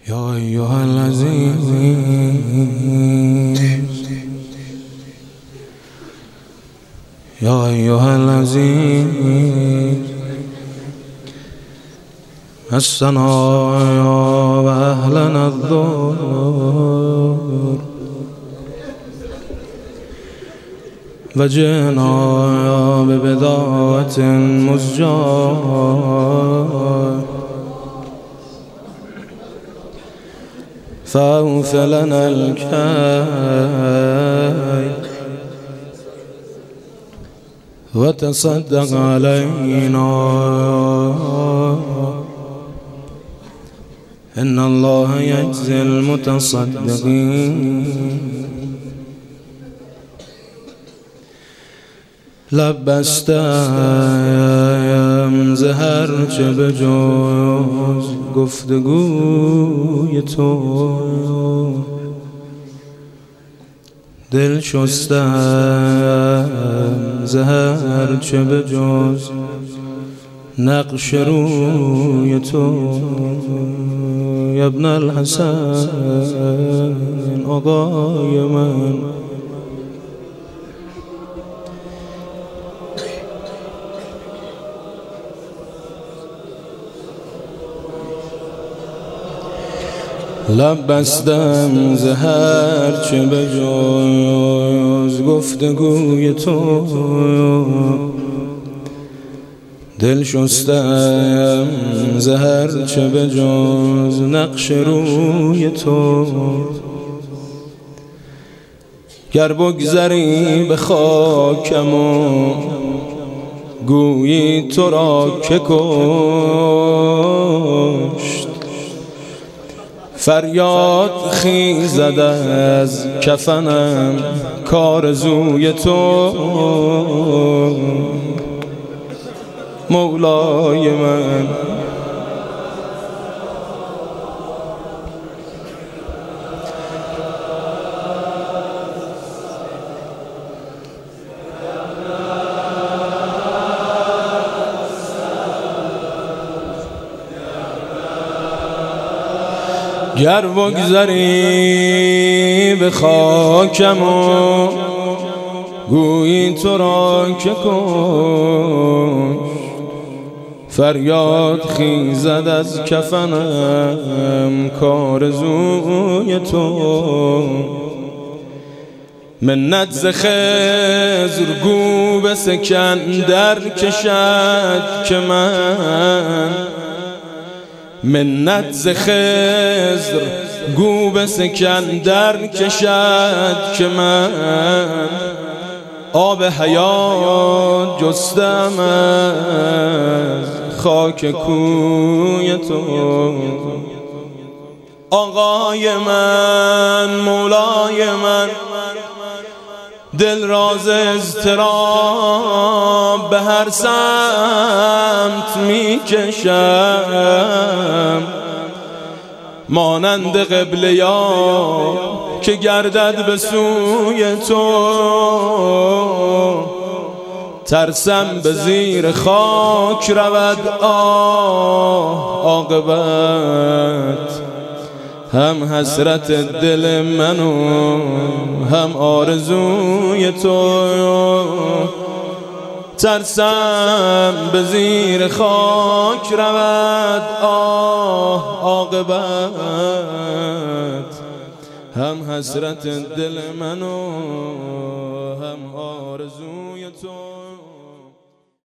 يا أيها العزيز يا أيها العزيز السنايا وأهلنا الذور وجئنا ببضاعة مزجاة فأوف لنا الكيل وتصدق علينا إن الله يجزي المتصدقين لبستم زهر چه بجز گفتگوی تو دل شستم زهر چه بجز نقش روی تو یا ابن الحسن آقای من لب بستم زهر چه بجز گفتگوی تو دل شستم زهر چه بجز نقش روی تو گر بگذری به خاکم و گویی تو را که کشت فریاد خیزد از کفنم کارزوی تو مولای من گر بگذری به خاکم و گویی تو را که کشت فریاد خیزد از کفنم کارزوی تو منت ز خضر گو به سکندر کشد که من منت ز خضر گو به سکندر کشد که من آب حیات جستم از خاک کوی تو آقای من مولای من دل راز اضطراب به هر سمت می کشم مانند قبله یا که گردد به سوی تو ترسم به زیر خاک رود عاقبت هم حسرت دل من و هم آرزوی تو ترسم به زیر خاک رود عاقبت هم حسرت دل من و هم آرزوی تو